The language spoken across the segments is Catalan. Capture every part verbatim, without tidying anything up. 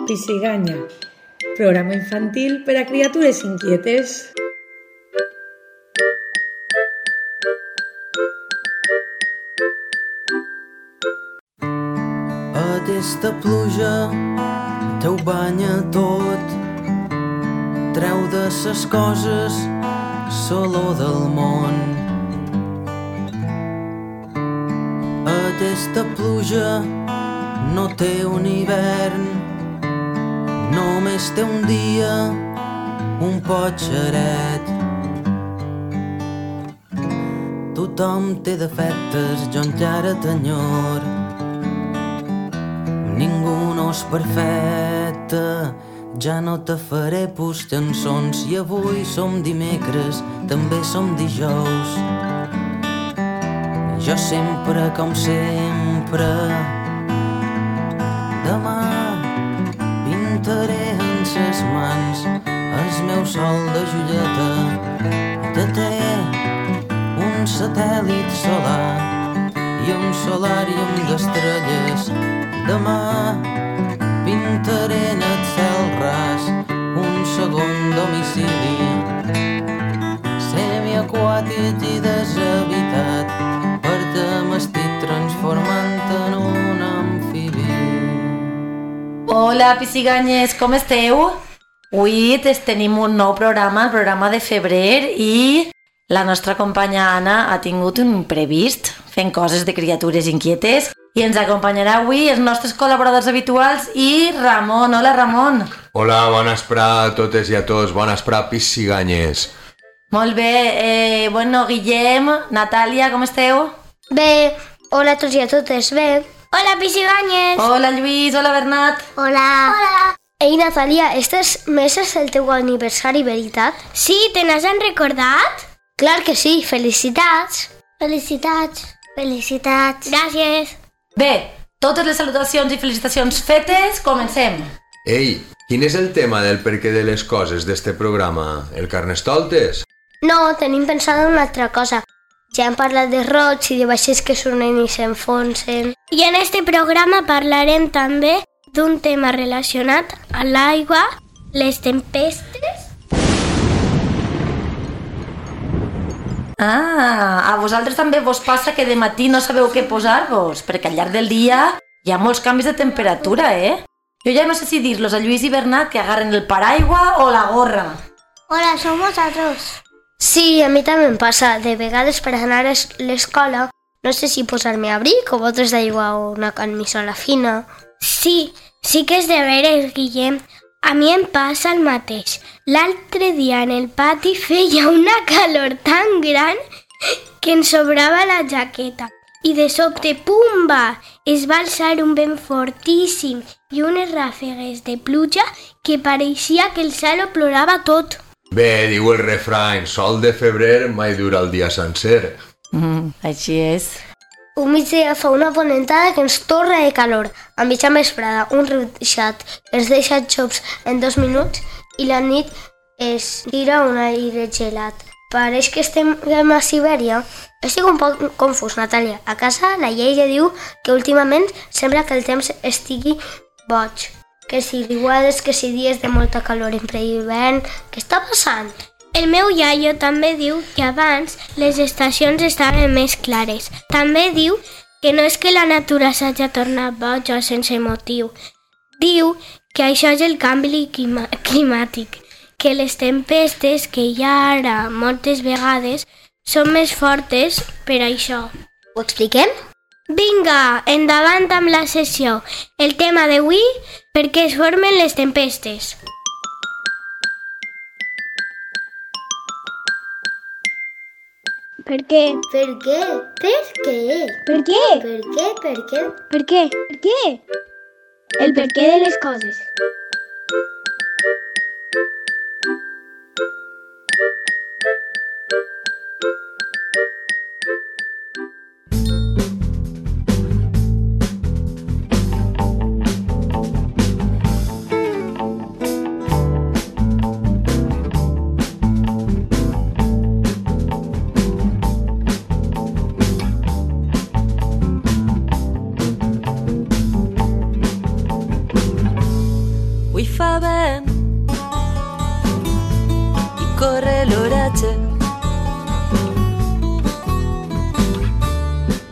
Pisiganya, programa infantil per a criatures inquietes. Aquesta pluja teu banya tot, treu de ses coses l'olor del món. Aquesta pluja no té un hivern, només té un dia, un potxeret. Tothom té defectes, jo encara t'enyor. Ningú no és perfecte, ja no te faré pus cançons. I avui som dimecres, també som dijous. Jo sempre, com sempre, demà pintaré en ses mans el meu sol de joieta que té un satèl·lit solar i un solàrium d'estrelles. Demà pintaré en el cel ras un segon domicili semiaquàtic i deshabitat, perquè m'estic transformant en un amfibi. Hola, pisiganyes, com esteu? Avui tenim un nou programa, el programa de febrer, i la nostra companya Anna ha tingut un imprevist fent coses de criatures inquietes. I ens acompanyarà avui els nostres col·laboradors habituals i Ramon. Hola, Ramon. Hola, bon esprà a totes i a tots. Bon esprà, pisiganyes. Molt bé. Eh, bueno, Guillem, Natàlia, com esteu? Bé. Hola a tots i a totes. Bé. Hola, pisiganyes. Hola, Lluís. Hola, Bernat. Hola. Hola. Ei, Natàlia, este mes és el teu aniversari, veritat? Sí, te n'has recordat? Clar que sí. Felicitats. Felicitats. Felicitats. Gràcies. Bé, totes les salutacions i felicitacions fetes, comencem. Ei, quin és el tema del perquè de les coses d'este programa? El Carnestoltes? No, tenim pensat en una altra cosa. Ja hem parlat de rots i de vaixells que surten i s'enfonsen. I en este programa parlarem també d'un tema relacionat a l'aigua, les tempestes. Ah, a vosaltres també vos passa que de matí no sabeu què posar-vos, perquè al llarg del dia hi ha molts canvis de temperatura, eh? Jo ja no sé si dir-los a Lluís i Bernat que agarren el paraigua o la gorra. Hola, som vosaltres. Sí, a mi també em passa. De vegades per anar a l'escola no sé si posar-me abric o botes d'aigua o una camisola fina. Sí, sí que és de veres, Guillem. A mi em passa el mateix. L'altre dia en el pati feia una calor tan gran que ens sobrava la jaqueta. I de sobte, pumba, es va alçar un vent fortíssim i unes ràfegues de pluja que pareixia que el cel ho plorava tot. Bé, diu el refrany, sol de febrer mai dura el dia sencer. Mm, així és. Un migdia fa una ponentada que ens torna de calor. A mitja vesprada, un ruixat que ens deixa xops en dos minuts i la nit es tira un aire gelat. Pareix que estem a Sibèria. Estic un poc confús, Natàlia. A casa la llei ja diu que últimament sembla que el temps estigui boig. Que si riuades, que si dies de molta calor en pre-hivern. Què està passant? El meu iaio també diu que abans les estacions estaven més clares. També diu que no és que la natura s'hagi tornat boja sense motiu. Diu que això és el canvi clima- climàtic, que les tempestes que hi ha ara moltes vegades són més fortes per això. Ho expliquem? Vinga, endavant amb la sessió. El tema d'avui, per què es formen les tempestes. Per què? Per què? Per què? Per què? Per què? Per què? Per què? Per què? El per què de les coses.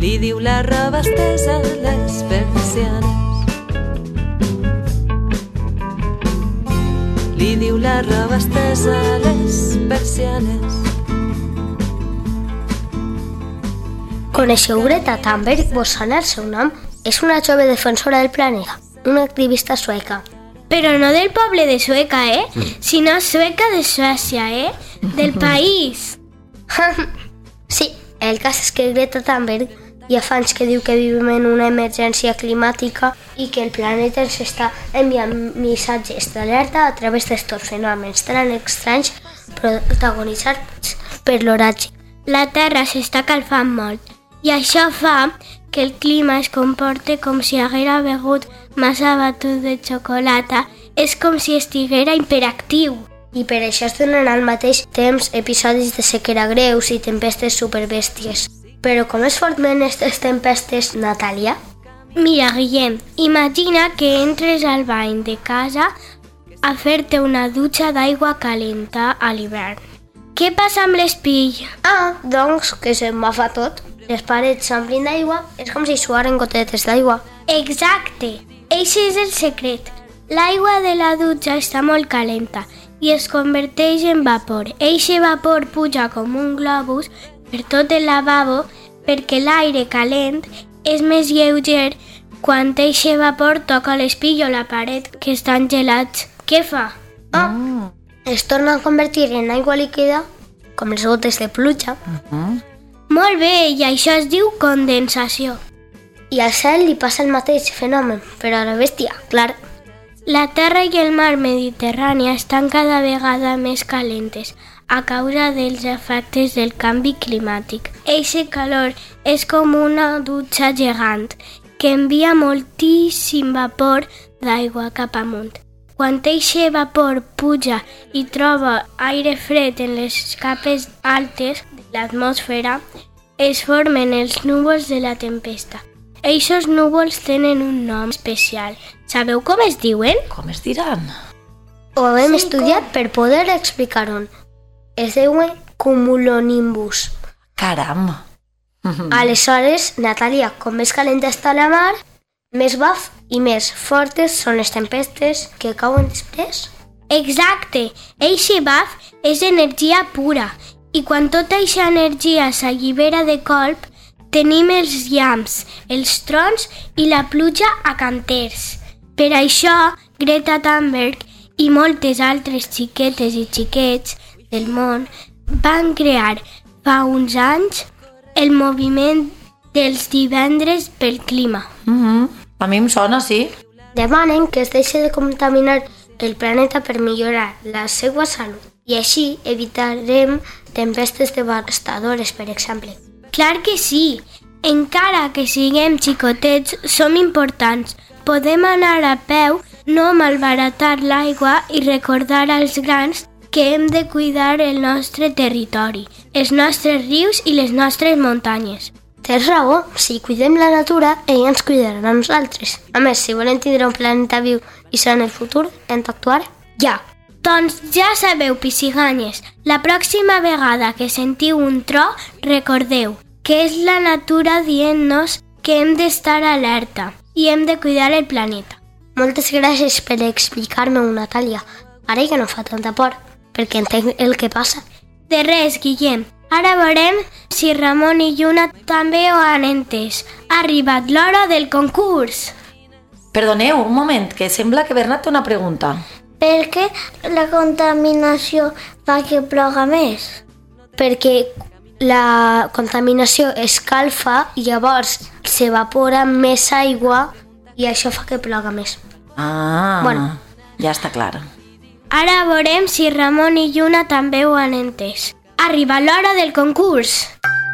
li diu la roba estesa a les persianes. Li diu la roba estesa a les persianes. Coneixeu Greta Thunberg? Vos sona el seu nom? És una jove defensora del planeta, una activista sueca. Però no del poble de Sueca, eh? Sinó sueca de Suècia, eh? Del país. Sí, el cas és que Greta Thunberg ja fa anys que diu que vivim en una emergència climàtica i que el planeta ens està enviant missatges d'alerta a través d'estos fenòmens tan estranys protagonitzats per l'oratge. La Terra s'està calfant molt i això fa que el clima es comporte com si haguera begut massa batut de xocolata. És com si estiguera hiperactiu. I per això es donen al mateix temps episodis de sequera greus i tempestes superbèsties. Però com es formen aquestes tempestes, Natàlia? Mira, Guillem, imagina que entres al bany de casa a fer-te una dutxa d'aigua calenta a l'hivern. Què passa amb l'espill? Ah, doncs que s'embafa tot. Les parets s'omplin d'aigua, és com si suaren gotetes d'aigua. Exacte, eixe és el secret. L'aigua de la dutxa està molt calenta i es converteix en vapor. Eixe vapor puja com un globus per tot el lavabo perquè l'aire calent és més lleuger quan eixe vapor toca l'espill o la paret que estan gelats. Què fa? Ah, mm. Es torna a convertir en aigua líquida com les gotes de pluja. Uh-huh. Molt bé, i això es diu condensació. I al cel li passa el mateix fenomen, però a la bèstia, clar. La terra i el mar Mediterrani estan cada vegada més calentes a causa dels efectes del canvi climàtic. Eixe calor és com una dutxa gegant que envia moltíssim vapor d'aigua cap amunt. Quan eixe vapor puja i troba aire fred en les capes altes de l'atmosfera, es formen els núvols de la tempesta. Eixos núvols tenen un nom especial. Sabeu com es diuen? Com es diran? Ho hem Sí, estudiat com? per poder explicar-ho. Es diuen cumulonimbus. Caram! Aleshores, Natàlia, com més calenta està la mar, més baf i més fortes són les tempestes que cauen després. Exacte, eixe baf és energia pura i quan tota eixa energia s'allibera de colp, tenim els llamps, els trons i la pluja a canters. Per això, Greta Thunberg i moltes altres xiquetes i xiquets del món van crear fa uns anys el moviment dels divendres pel clima. Mm-hmm. A mi em sona, sí. Demanen que es deixi de contaminar el planeta per millorar la seva salut i així evitarem tempestes devastadores, per exemple. Clar que sí! Encara que siguem xicotets, som importants. Podem anar a peu, no malbaratar l'aigua i recordar als grans que hem de cuidar el nostre territori, els nostres rius i les nostres muntanyes. Tens raó, si cuidem la natura, ella ens cuidarà a nosaltres. A més, si volem tindre un planeta viu i ser en el futur, hem d'actuar ja. Doncs ja sabeu, pisciganyes, la pròxima vegada que sentiu un tro, recordeu que és la natura dient-nos que hem d'estar alerta i hem de cuidar el planeta. Moltes gràcies per explicar-me-ho, Natàlia. Ara ja no fa tanta por, perquè entenc el que passa. De res, Guillem. Ara veurem si Ramon i Lluna també ho han entès. Ha arribat l'hora del concurs. Perdoneu, un moment, que sembla que Bernat té una pregunta. Per què la contaminació fa que ploga més? Perquè la contaminació escalfa i llavors s'evapora més aigua i això fa que ploga més. Ah, Bueno. ja està clar. Ara veurem si Ramon i Lluna també ho han entès. Arriba l'hora del concurs.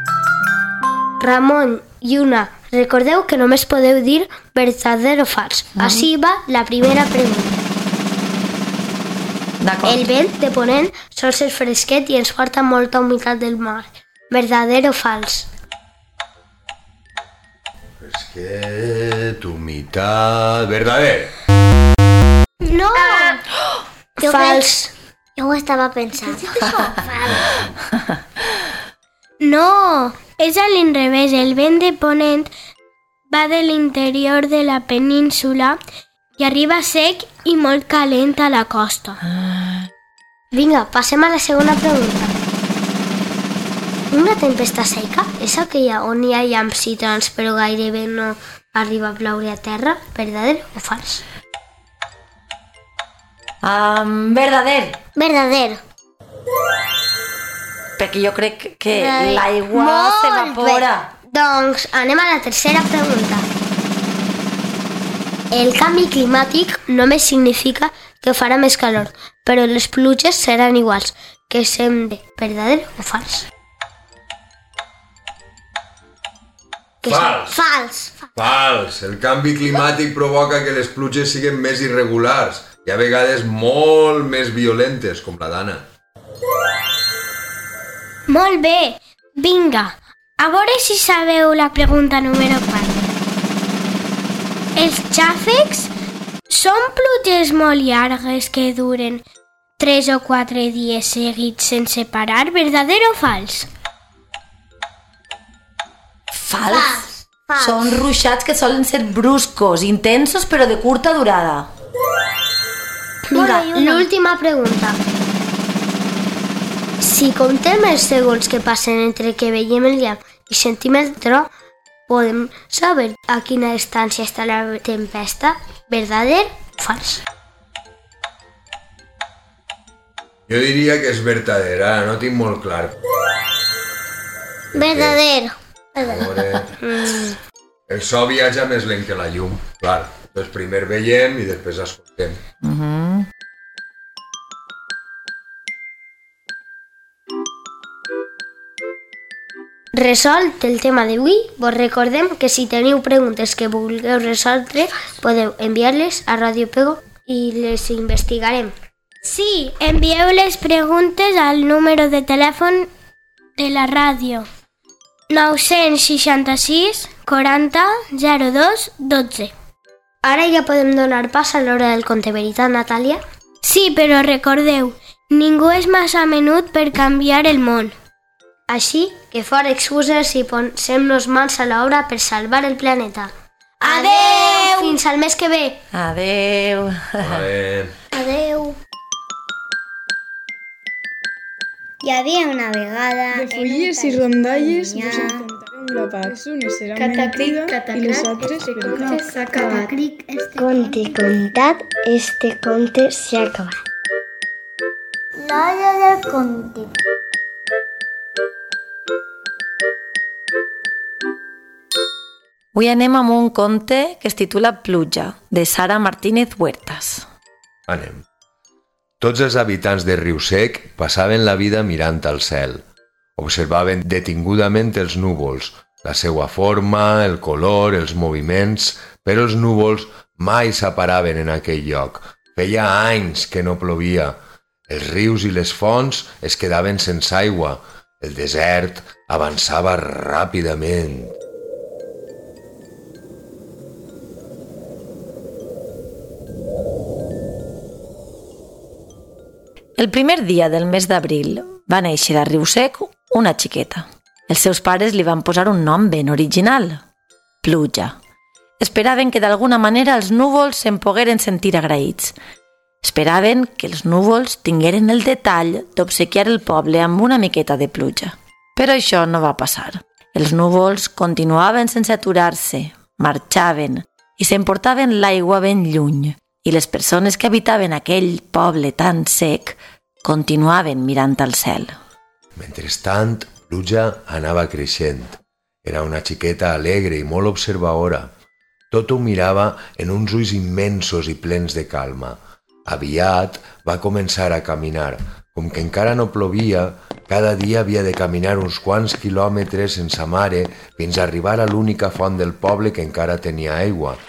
Ramon, Lluna, recordeu que només podeu dir verdader o fals. Així va la primera pregunta. D'acord. El vent de ponent sol ser fresquet i ens porta molta humitat del mar. Verdader o fals? Fresquet, humitat... Verdader. No! Jo Fals. Jo ho estava pensant. No, És a l'inrevés. El vent de ponent va de l'interior de la península i arriba sec i molt calent a la costa. Vinga, passem a la segona pregunta. Una tempesta seca és aquella on hi ha llamps i trons però gairebé no arriba a ploure a terra? Verdader o fals? Um, verdader. Verdader. Perquè jo crec que Ai, l'aigua molt s'evapora. bé. Doncs anem a la tercera pregunta. El canvi climàtic només significa que farà més calor, però les pluges seran iguals. Que sembla verdader o fals? Que Fals. sem- Fals. Fals. El canvi climàtic provoca que les pluges siguin més irregulars i a vegades molt més violentes, com la d'Anna. Molt bé, vinga, a veure si sabeu la pregunta número quatre. Els xàfecs són pluges molt llargues que duren tres o quatre dies seguits sense parar, verdader o fals? Fals. Són ruixats que solen ser bruscos, intensos però de curta durada. Vinga, l'última pregunta. Si comptem els segons que passen entre que veiem el llamp i sentim el tro, podem saber a quina distància està la tempesta? Verdader o fals? Jo diria que és verdadera, no tinc molt clar. Verdader. A veure, el so viatja més lent que la llum, clar. Doncs primer veiem i després escoltem. Uh-huh. Resolt el tema d'avui, vos recordem que si teniu preguntes que vulgueu resoldre, podeu enviar-les a Ràdio Pego i les investigarem. Sí, envieu les preguntes al número de telèfon de la ràdio nou-cents seixanta-sis quaranta zero dos dotze. Ara ja podem donar pas a l'hora del conte, veritat, Natàlia? Sí, però recordeu, ningú és massa menut per canviar el món. Així que fora excuses i posem-nos mans a l'obra per salvar el planeta. Adeu! Fins al mes que ve! Adeu. Vale. Adeu. Hi havia una vegada... De fulles i rondalles vos en contaré un grapat. Unes seran mentida i les altres veritat. S'acaba. Conte contat, este conte s'ha acabat. L'hora del conte. Avui anem amb un conte que es titula Pluja, de Sara Martínez Huertas. Anem. Tots els habitants de Riu Sec passaven la vida mirant al cel. Observaven detingudament els núvols, la seva forma, el color, els moviments, però els núvols mai s'aparaven en aquell lloc. Feia anys que no plovia. Els rius i les fonts es quedaven sense aigua. El desert avançava ràpidament. El primer dia del mes d'abril va néixer a Riu Sec una xiqueta. Els seus pares li van posar un nom ben original, Pluja. Esperaven que d'alguna manera els núvols se'n pogueren sentir agraïts. Esperaven que els núvols tingueren el detall d'obsequiar el poble amb una miqueta de pluja. Però això no va passar. Els núvols continuaven sense aturar-se, marxaven i s'emportaven l'aigua ben lluny. I les persones que habitaven aquell poble tan sec continuaven mirant al cel. Mentrestant, Pluja anava creixent. Era una xiqueta alegre i molt observadora. Tot ho mirava en uns ulls immensos i plens de calma. Aviat va començar a caminar. Com que encara no plovia, cada dia havia de caminar uns quants quilòmetres sense mare fins a arribar a l'única font del poble que encara tenia aigua.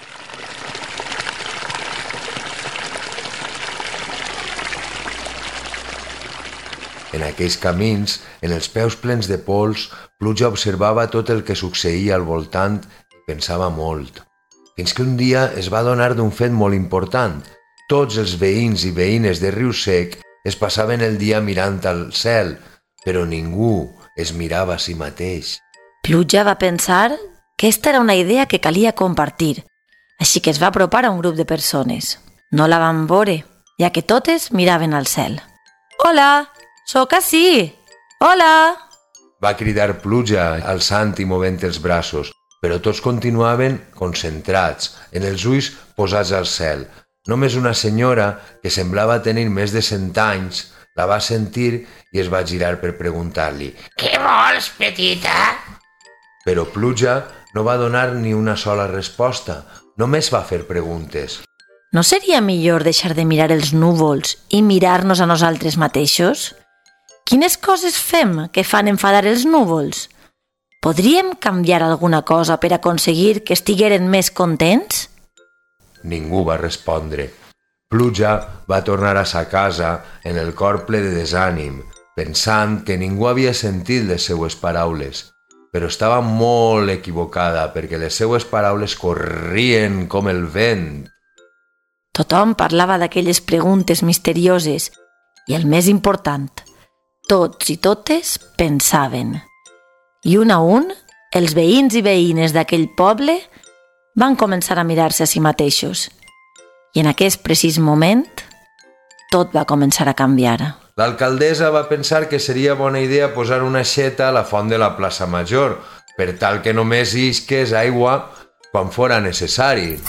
En aquells camins, en els peus plens de pols, Pluja observava tot el que succeïa al voltant i pensava molt. Fins que un dia es va adonar d'un fet molt important. Tots els veïns i veïnes de Riu Sec es passaven el dia mirant al cel, però ningú es mirava a si mateix. Pluja va pensar que aquesta era una idea que calia compartir, així que es va apropar a un grup de persones. No la van veure, ja que totes miraven al cel. «Hola, sóc ací! Hola!» Va cridar Pluja, alçant i movent els braços, però tots continuaven concentrats, en els ulls posats al cel. Només una senyora, que semblava tenir més de cent anys, la va sentir i es va girar per preguntar-li «Què vols, petita?» Però Pluja no va donar ni una sola resposta, només va fer preguntes. No seria millor deixar de mirar els núvols i mirar-nos a nosaltres mateixos? Quines coses fem que fan enfadar els núvols? Podríem canviar alguna cosa per aconseguir que estigueren més contents? Ningú va respondre. Pluja va tornar a sa casa en el cor ple de desànim, pensant que ningú havia sentit les seues paraules, però estava molt equivocada perquè les seues paraules corrien com el vent. Tothom parlava d'aquelles preguntes misterioses i, el més important, tots i totes pensaven. I un a un, els veïns i veïnes d'aquell poble van començar a mirar-se a si mateixos. I en aquest precís moment, tot va començar a canviar. L'alcaldessa va pensar que seria bona idea posar una aixeta a la font de la plaça Major, per tal que només isqués aigua quan fora necessari.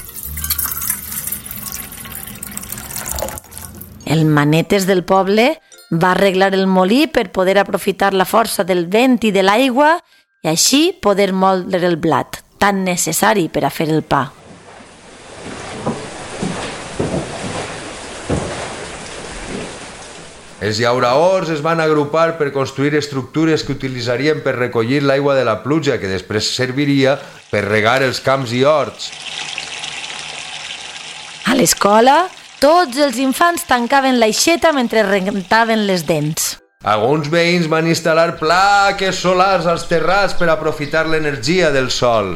El Manetes del poble va arreglar el molí per poder aprofitar la força del vent i de l'aigua i així poder moldre el blat, tan necessari per a fer el pa. Els llauraors es van agrupar per construir estructures que utilitzarien per recollir l'aigua de la pluja, que després serviria per regar els camps i horts. A l'escola, tots els infants tancaven l'aixeta mentre rentaven les dents. Alguns veïns van instal·lar plaques solars als terrats per aprofitar l'energia del sol.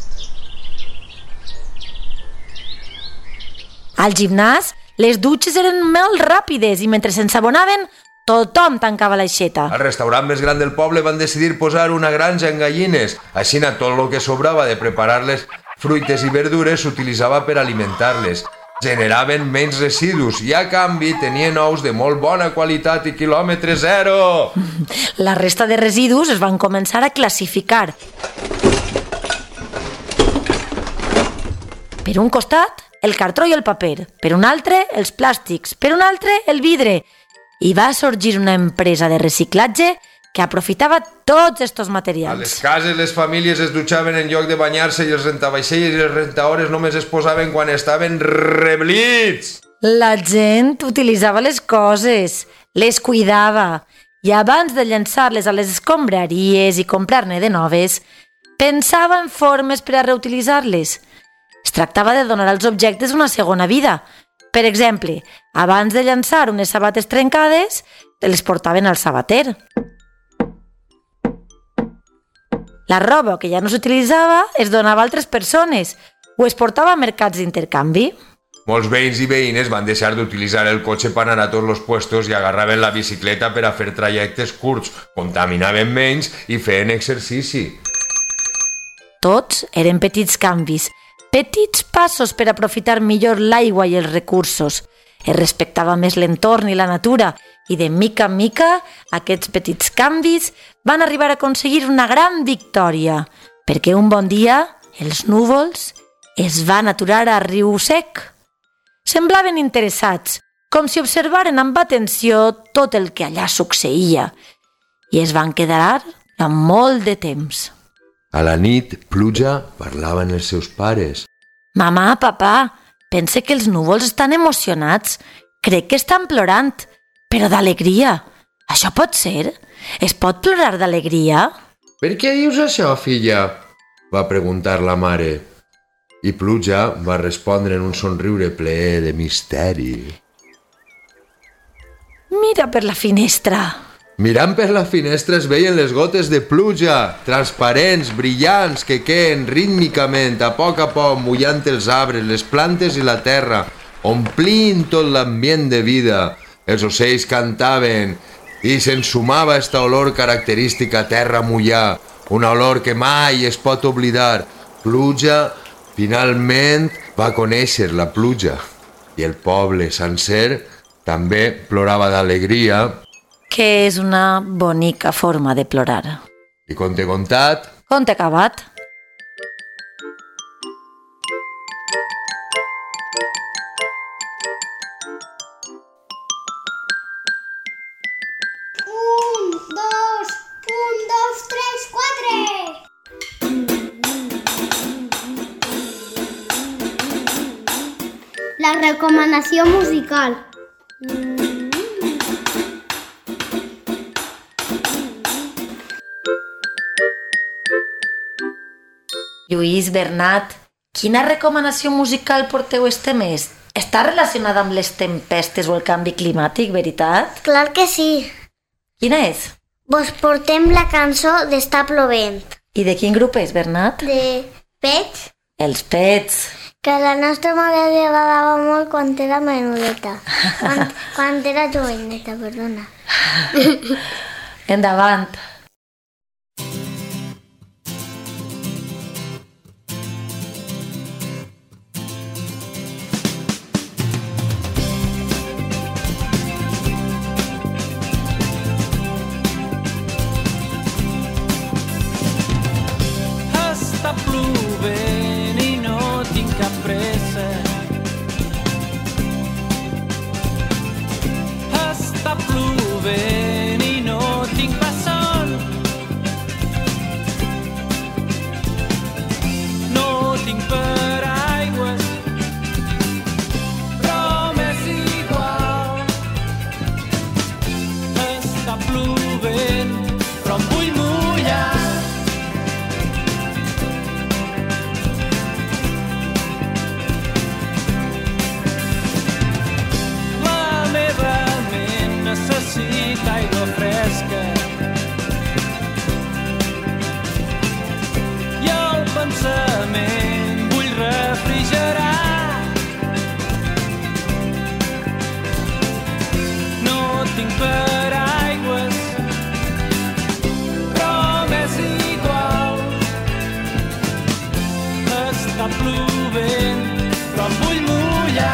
Al gimnàs, les dutxes eren molt ràpides i mentre s'ensabonaven, tothom tancava l'aixeta. Al restaurant més gran del poble van decidir posar una granja en gallines. Així, tot el que sobrava de preparar-les fruites i verdures s'utilitzava per alimentar-les. Generaven menys residus i, a canvi, tenien ous de molt bona qualitat i quilòmetre zero. La resta de residus es van començar a classificar. Per un costat, el cartró i el paper, per un altre, els plàstics, per un altre, el vidre. I va sorgir una empresa de reciclatge que aprofitava tots aquests materials. A les cases, les famílies es dutxaven en lloc de banyar-se i els rentavaixells i les rentaores només es posaven quan estaven reblits. La gent utilitzava les coses, les cuidava, i abans de llançar-les a les escombraries i comprar-ne de noves, pensava en formes per a reutilitzar-les. Es tractava de donar als objectes una segona vida. Per exemple, abans de llançar unes sabates trencades, les portaven al sabater. La roba que ja no s'utilitzava es donava a altres persones o es portava a mercats d'intercanvi. Molts veïns i veïnes van deixar d'utilitzar el cotxe per anar a tots els puestos i agarraven la bicicleta per a fer trajectes curts, contaminaven menys i feien exercici. Tots eren petits canvis, petits passos per aprofitar millor l'aigua i els recursos. Es respectava més l'entorn i la natura i de mica en mica aquests petits canvis van arribar a aconseguir una gran victòria, perquè un bon dia els núvols es van aturar a Riu Sec. Semblaven interessats, com si observaren amb atenció tot el que allà succeïa, i es van quedar amb molt de temps. A la nit, Pluja parlava amb els seus pares. Mamà, papà, pense que els núvols estan emocionats. Crec que estan plorant, però d'alegria. Això pot ser? Es pot plorar d'alegria? Per què dius això, filla? Va preguntar la mare. I Pluja va respondre en un somriure ple de misteri. Mira per la finestra. Mirant per la finestra es veien les gotes de pluja, transparents, brillants, que queien rítmicament, a poc a poc, mullant els arbres, les plantes i la terra, omplint tot l'ambient de vida. Els ocells cantaven i s'ensumava esta olor característica a terra mullar, una olor que mai es pot oblidar. Pluja, finalment va conèixer la pluja i el poble sencer també plorava d'alegria. Que és una bonica forma de plorar. I conte contat... Conte acabat. Un, dos, un, dos, tres, quatre. La recomanació musical. Lluís, Bernat, quina recomanació musical porteu este mes? Està relacionada amb les tempestes o el canvi climàtic, veritat? Clar que sí. Quina és? Vos portem la cançó d'Està plovent. I de quin grup és, Bernat? De Pets. Els Pets. Que la nostra mare li agradava molt quan era menudeta. Quan, quan era joveneta, perdona. Endavant. Està plovent i no tinc cap pressa. Està plovent i no tinc pas son. No tinc paraigües, però m'és igual. Està plovent, però em vull mullar. Necessita aigua fresca i el pensament vull refrigerar. No tinc paraigües, però m'és igual. Està plovent, però em vull mullar.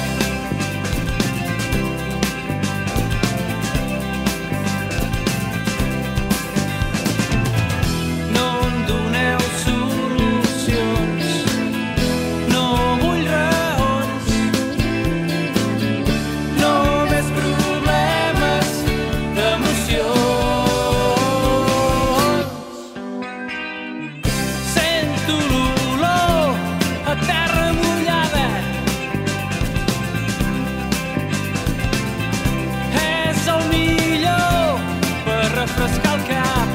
Refrescar el cap.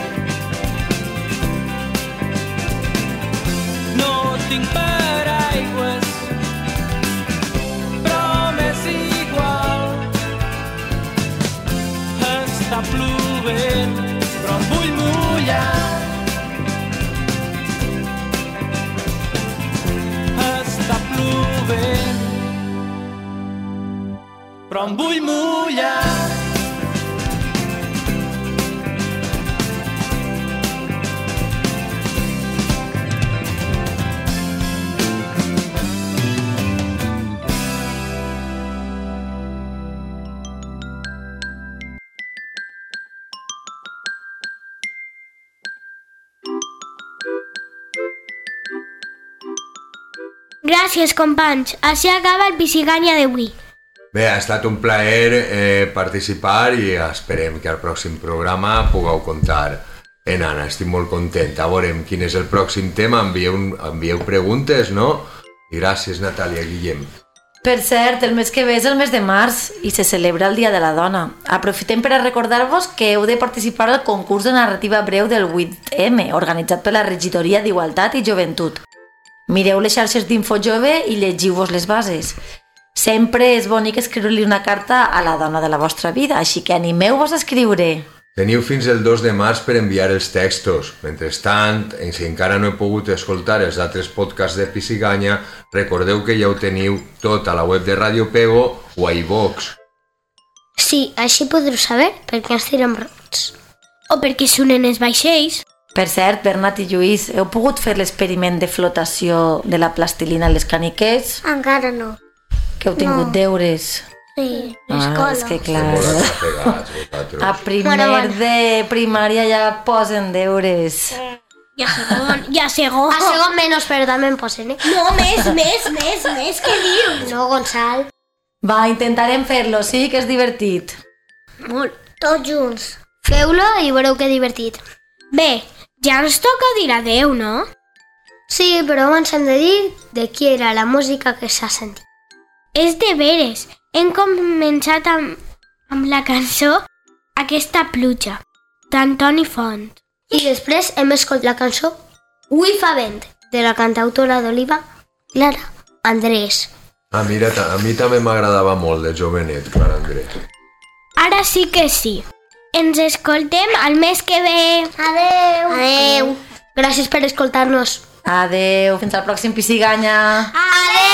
No tinc paraigües, però m'és igual. Està plovent, però em vull mullar. Està plovent, però em vull mullar. Gràcies, companys. Així acaba el Pisiganya d'avui. Bé, ha estat un plaer eh, participar i esperem que al pròxim programa pugueu comptar en Anna. Estic molt content. A veurem quin és el pròxim tema. Envieu, envieu preguntes, no? I gràcies, Natàlia, Guillem. Per cert, el mes que ve és el mes de març i se celebra el Dia de la Dona. Aprofitem per a recordar-vos que heu de participar al concurs de narrativa breu del vuit eme, organitzat per la Regidoria d'Igualtat i Joventut. Mireu les xarxes d'Infojove i llegiu-vos les bases. Sempre és bonic escriure-li una carta a la dona de la vostra vida, així que animeu-vos a escriure. Teniu fins el dos de març per enviar els textos. Mentrestant, si encara no he pogut escoltar els altres podcasts de Pisiganya, recordeu que ja ho teniu tot a la web de Radio Pego o a iVox. Sí, així podreu saber per què ens tirem rots. O perquè sonen els vaixells. Per cert, Bernat i Lluís, heu pogut fer l'experiment de flotació de la plastilina a les caniques? Encara no. Que heu tingut No. deures? Sí, Ah, l'escola. és que clar, a primer de primària ja posen deures. I a segon, i a segon. A segon menys, però també en posen, eh? No, més, més, més, més, què dius? No, Gonçal. Va, intentarem fer-lo, sí, que és divertit. Molt. Tots junts. Feu-lo i veureu que divertit. Bé, ja ens toca dir adeu, no? Sí, però abans hem de dir de qui era la música que s'ha sentit. És de veres. Hem començat amb, amb la cançó Aquesta pluja, d'Antoni Font. I després hem escoltat la cançó Ui fa vent, de la cantautora d'Oliva, Clara Andrés. Ah, mira, a mi també m'agradava molt de jovenet, Clara Andrés. Ara sí que sí. Ens escoltem el mes que ve. Adeu. Adeu. Gràcies per escoltar-nos. Adeu, fins al pròxim Pisiganya. Adeu.